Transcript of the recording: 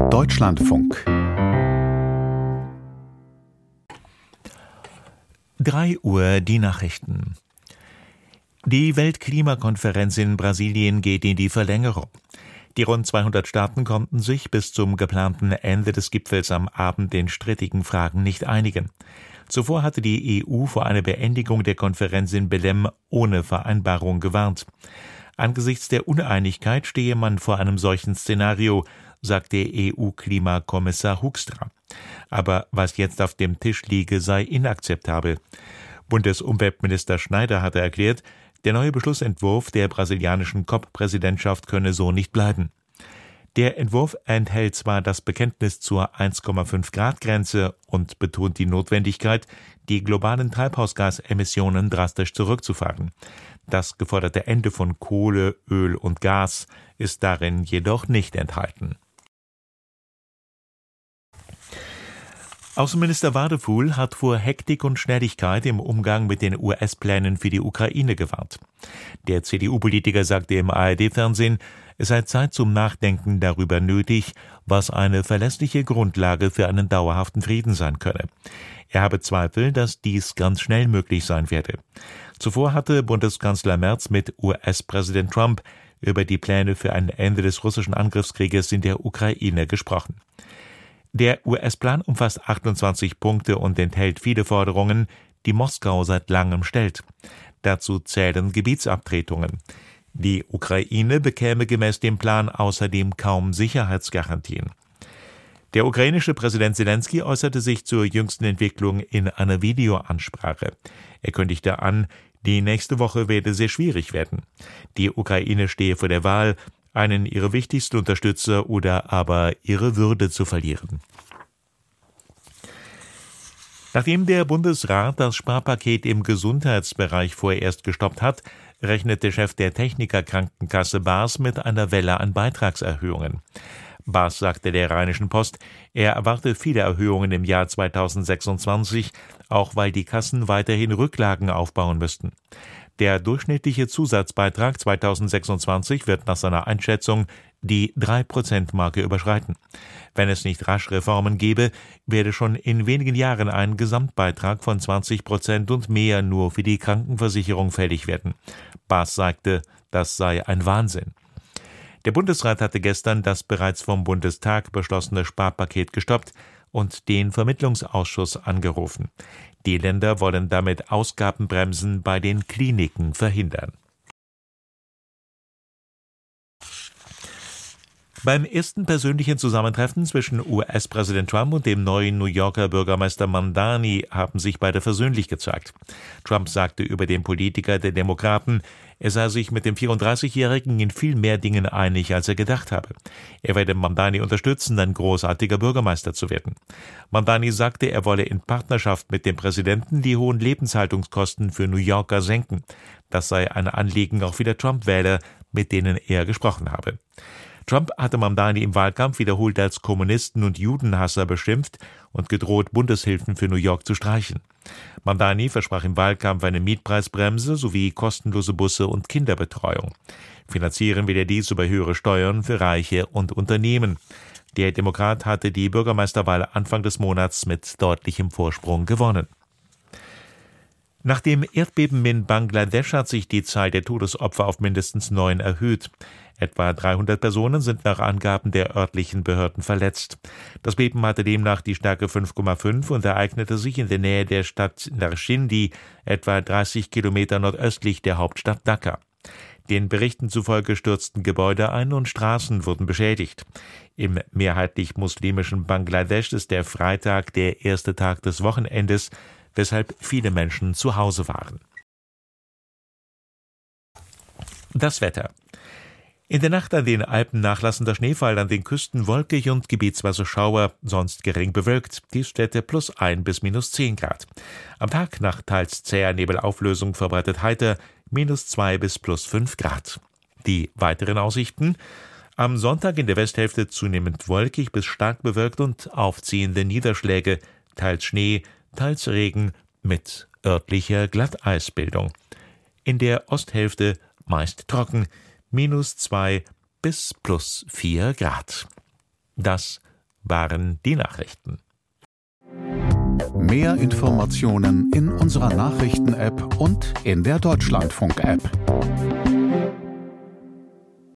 Deutschlandfunk 3 Uhr die Nachrichten. Die Weltklimakonferenz in Brasilien geht in die Verlängerung. Die rund 200 Staaten konnten sich bis zum geplanten Ende des Gipfels am Abend in strittigen Fragen nicht einigen. Zuvor hatte die EU vor einer Beendigung der Konferenz in Belém ohne Vereinbarung gewarnt. Angesichts der Uneinigkeit stehe man vor einem solchen Szenario, sagt der EU-Klimakommissar Hoekstra. Aber was jetzt auf dem Tisch liege, sei inakzeptabel. Bundesumweltminister Schneider hatte erklärt, der neue Beschlussentwurf der brasilianischen COP-Präsidentschaft könne so nicht bleiben. Der Entwurf enthält zwar das Bekenntnis zur 1,5-Grad-Grenze und betont die Notwendigkeit, die globalen Treibhausgasemissionen drastisch zurückzufahren. Das geforderte Ende von Kohle, Öl und Gas ist darin jedoch nicht enthalten. Außenminister Wadefuhl hat vor Hektik und Schnelligkeit im Umgang mit den US-Plänen für die Ukraine gewarnt. Der CDU-Politiker sagte im ARD-Fernsehen, es sei Zeit zum Nachdenken darüber nötig, was eine verlässliche Grundlage für einen dauerhaften Frieden sein könne. Er habe Zweifel, dass dies ganz schnell möglich sein werde. Zuvor hatte Bundeskanzler Merz mit US-Präsident Trump über die Pläne für ein Ende des russischen Angriffskrieges in der Ukraine gesprochen. Der US-Plan umfasst 28 Punkte und enthält viele Forderungen, die Moskau seit langem stellt. Dazu zählen Gebietsabtretungen. Die Ukraine bekäme gemäß dem Plan außerdem kaum Sicherheitsgarantien. Der ukrainische Präsident Zelensky äußerte sich zur jüngsten Entwicklung in einer Videoansprache. Er kündigte an, die nächste Woche werde sehr schwierig werden. Die Ukraine stehe vor der Wahl, einen ihrer wichtigsten Unterstützer oder aber ihre Würde zu verlieren. Nachdem der Bundesrat das Sparpaket im Gesundheitsbereich vorerst gestoppt hat, rechnet der Chef der Technikerkrankenkasse BAS mit einer Welle an Beitragserhöhungen. BAS sagte der Rheinischen Post, er erwarte viele Erhöhungen im Jahr 2026, auch weil die Kassen weiterhin Rücklagen aufbauen müssten. Der durchschnittliche Zusatzbeitrag 2026 wird nach seiner Einschätzung die 3%-Marke überschreiten. Wenn es nicht rasch Reformen gäbe, werde schon in wenigen Jahren ein Gesamtbeitrag von 20% und mehr nur für die Krankenversicherung fällig werden. BAS sagte, das sei ein Wahnsinn. Der Bundesrat hatte gestern das bereits vom Bundestag beschlossene Sparpaket gestoppt und den Vermittlungsausschuss angerufen. Die Länder wollen damit Ausgabenbremsen bei den Kliniken verhindern. Beim ersten persönlichen Zusammentreffen zwischen US-Präsident Trump und dem neuen New Yorker Bürgermeister Mamdani haben sich beide versöhnlich gezeigt. Trump sagte über den Politiker der Demokraten, er sei sich mit dem 34-Jährigen in viel mehr Dingen einig, als er gedacht habe. Er werde Mamdani unterstützen, ein großartiger Bürgermeister zu werden. Mamdani sagte, er wolle in Partnerschaft mit dem Präsidenten die hohen Lebenshaltungskosten für New Yorker senken. Das sei ein Anliegen auch vieler Trump-Wähler, mit denen er gesprochen habe. Trump hatte Mamdani im Wahlkampf wiederholt als Kommunisten und Judenhasser beschimpft und gedroht, Bundeshilfen für New York zu streichen. Mamdani versprach im Wahlkampf eine Mietpreisbremse sowie kostenlose Busse und Kinderbetreuung. Finanzieren will er dies über höhere Steuern für Reiche und Unternehmen. Der Demokrat hatte die Bürgermeisterwahl Anfang des Monats mit deutlichem Vorsprung gewonnen. Nach dem Erdbeben in Bangladesch hat sich die Zahl der Todesopfer auf mindestens 9 erhöht. Etwa 300 Personen sind nach Angaben der örtlichen Behörden verletzt. Das Beben hatte demnach die Stärke 5,5 und ereignete sich in der Nähe der Stadt Narshindi, etwa 30 Kilometer nordöstlich der Hauptstadt Dhaka. Den Berichten zufolge stürzten Gebäude ein und Straßen wurden beschädigt. Im mehrheitlich muslimischen Bangladesch ist der Freitag der erste Tag des Wochenendes, weshalb viele Menschen zu Hause waren. Das Wetter. In der Nacht an den Alpen nachlassender Schneefall, an den Küsten wolkig und gebietsweise Schauer, sonst gering bewölkt, Tiefstwerte +1 bis -10 Grad. Am Tag nach teils zäher Nebelauflösung verbreitet heiter, -2 bis +5 Grad. Die weiteren Aussichten: am Sonntag in der Westhälfte zunehmend wolkig bis stark bewölkt und aufziehende Niederschläge, teils Schnee, teils Regen mit örtlicher Glatteisbildung. In der Osthälfte meist trocken, -2 bis +4 Grad. Das waren die Nachrichten. Mehr Informationen in unserer Nachrichten-App und in der Deutschlandfunk-App.